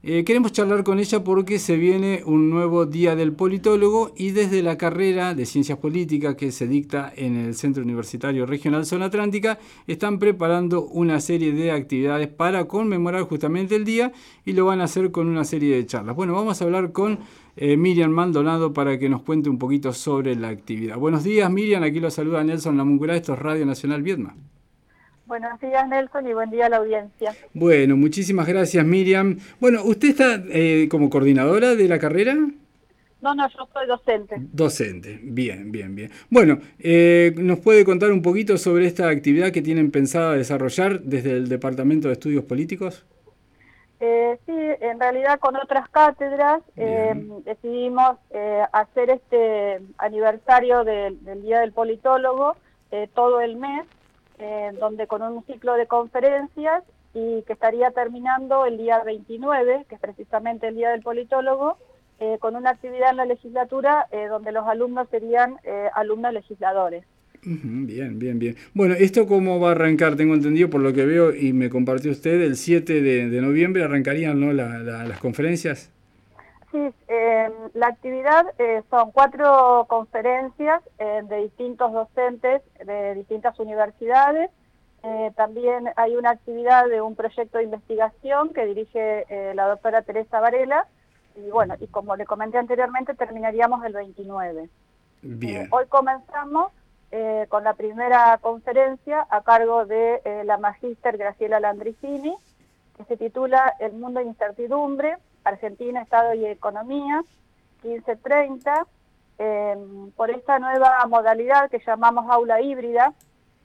Queremos charlar con ella porque se viene un nuevo Día del Politólogo y desde la carrera de Ciencias Políticas que se dicta en el Centro Universitario Regional Zona Atlántica están preparando una serie de actividades para conmemorar justamente el día y lo van a hacer con una serie de charlas. Bueno, vamos a hablar con Miriam Maldonado para que nos cuente un poquito sobre la actividad. Buenos días, Miriam, aquí lo saluda Nelson Lamuncurá, esto es Radio Nacional Viedma. Buenos días, Nelson, y buen día a la audiencia. Bueno, muchísimas gracias, Miriam. Bueno, ¿usted está como coordinadora de la carrera? No, yo soy docente. Docente, bien. Bueno, ¿nos puede contar un poquito sobre esta actividad que tienen pensada desarrollar desde el Departamento de Estudios Políticos? Sí, en realidad con otras cátedras decidimos hacer este aniversario del Día del Politólogo todo el mes, donde con un ciclo de conferencias y que estaría terminando el día 29, que es precisamente el Día del Politólogo, con una actividad en la legislatura donde los alumnos serían alumnos legisladores. Bien. Bueno, ¿esto cómo va a arrancar? Tengo entendido por lo que veo y me compartió usted, el 7 de noviembre arrancarían, ¿no?, las conferencias. Sí, la actividad son 4 conferencias de distintos docentes de distintas universidades. También hay una actividad de un proyecto de investigación que dirige la doctora Teresa Varela. Y bueno, y como le comenté anteriormente, terminaríamos el 29. Bien. Hoy comenzamos con la primera conferencia a cargo de la magíster Graciela Landricini, que se titula El mundo de incertidumbre, Argentina, Estado y Economía, 1530, por esta nueva modalidad que llamamos aula híbrida.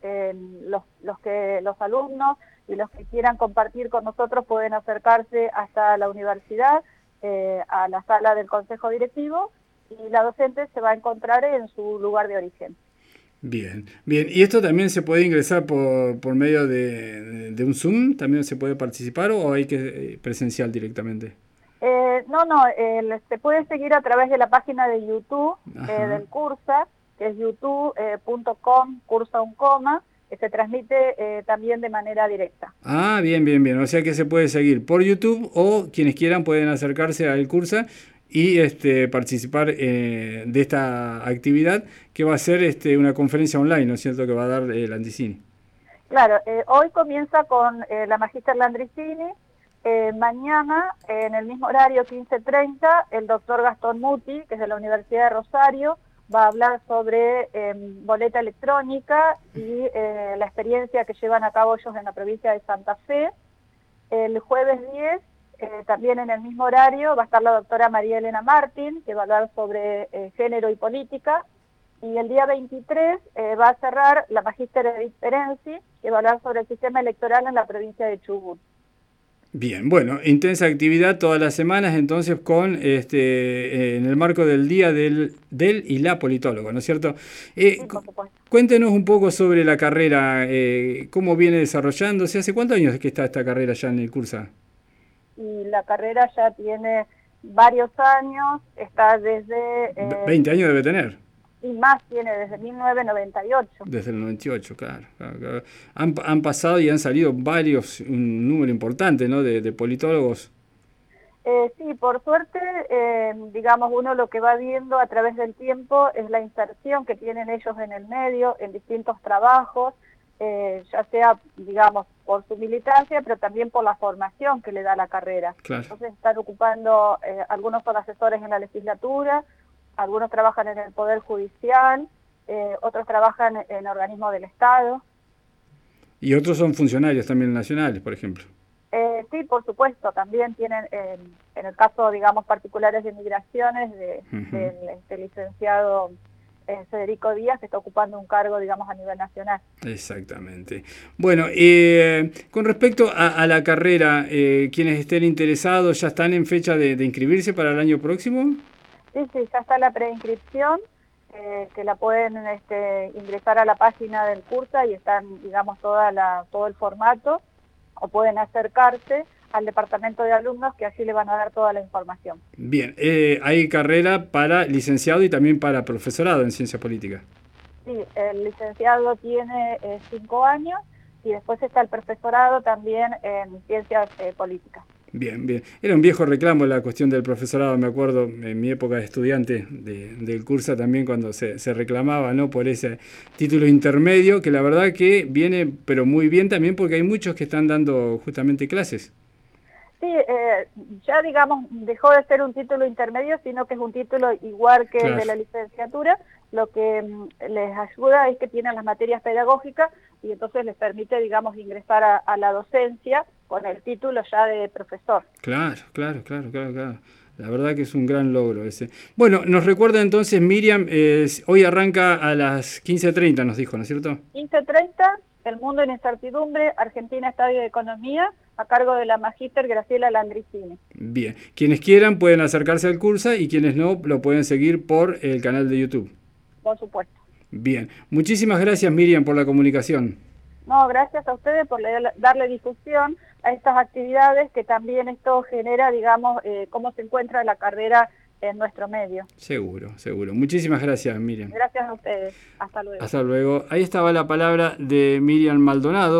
Los alumnos y los que quieran compartir con nosotros pueden acercarse hasta la universidad, a la sala del Consejo Directivo, y la docente se va a encontrar en su lugar de origen. Bien. ¿Y esto también se puede ingresar por medio de un Zoom? ¿También se puede participar o hay que presencial directamente? Se puede seguir a través de la página de YouTube del Cursa, que es youtube.com, Cursa un coma, que se transmite también de manera directa. Ah, bien. O sea que se puede seguir por YouTube o quienes quieran pueden acercarse al Cursa y participar de esta actividad que va a ser una conferencia online, ¿no es cierto?, que va a dar Landricini. Claro, hoy comienza con la magíster Landricini. Mañana, en el mismo horario, 15:30, el doctor Gastón Muti, que es de la Universidad de Rosario, va a hablar sobre boleta electrónica y la experiencia que llevan a cabo ellos en la provincia de Santa Fe. El jueves 10, también en el mismo horario, va a estar la doctora María Elena Martín, que va a hablar sobre género y política. Y el día 23 va a cerrar la magíster Edith Perenzi, que va a hablar sobre el sistema electoral en la provincia de Chubut. Bien, bueno, intensa actividad todas las semanas entonces con en el marco del Día del y la Politólogo, ¿no es cierto? Sí, por supuesto. Cuéntenos un poco sobre la carrera, cómo viene desarrollándose. ¿Hace cuántos años que está esta carrera ya en el Cursa? Y la carrera ya tiene varios años, está desde... 20 años debe tener. Y más tiene, desde 1998. Desde el 98, claro. Han pasado y han salido varios, un número importante, ¿no?, de politólogos. Sí, por suerte, digamos, uno lo que va viendo a través del tiempo es la inserción que tienen ellos en el medio, en distintos trabajos, ya sea, digamos, por su militancia, pero también por la formación que le da la carrera. Claro. Entonces están ocupando, algunos son asesores en la legislatura, algunos trabajan en el Poder Judicial, otros trabajan en organismos del Estado. Y otros son funcionarios también nacionales, por ejemplo. Sí, por supuesto, también tienen, en el caso, digamos, particulares de migraciones, del licenciado Federico Díaz, que está ocupando un cargo, digamos, a nivel nacional. Exactamente. Bueno, con respecto a la carrera, quienes estén interesados, ¿ya están en fecha de inscribirse para el año próximo? Sí, ya está la preinscripción, que la pueden ingresar a la página del Cursa y están, digamos, todo el formato, o pueden acercarse al departamento de alumnos, que allí le van a dar toda la información. Bien, hay carrera para licenciado y también para profesorado en Ciencias Políticas. Sí, el licenciado tiene 5 años y después está el profesorado también en Ciencias Políticas. Bien, bien. Era un viejo reclamo la cuestión del profesorado, me acuerdo en mi época de estudiante del curso también cuando se reclamaba, ¿no? Por ese título intermedio, que la verdad que viene, pero muy bien también porque hay muchos que están dando justamente clases. Sí, ya digamos, dejó de ser un título intermedio, sino que es un título igual que el de la licenciatura. Lo que les ayuda es que tienen las materias pedagógicas y entonces les permite, digamos, ingresar a la docencia con el título ya de profesor. Claro. La verdad que es un gran logro ese. Bueno, nos recuerda entonces Miriam, hoy arranca a las 15:30, nos dijo, ¿no es cierto? 15:30, El mundo en incertidumbre, Argentina Estadio de Economía, a cargo de la magíster Graciela Landricini. Bien, quienes quieran pueden acercarse al curso y quienes no lo pueden seguir por el canal de YouTube. Por supuesto. Bien, muchísimas gracias Miriam por la comunicación. No, gracias a ustedes por darle difusión a estas actividades que también esto genera, digamos, cómo se encuentra la carrera en nuestro medio. Seguro. Muchísimas gracias Miriam. Gracias a ustedes. Hasta luego. Hasta luego. Ahí estaba la palabra de Miriam Maldonado.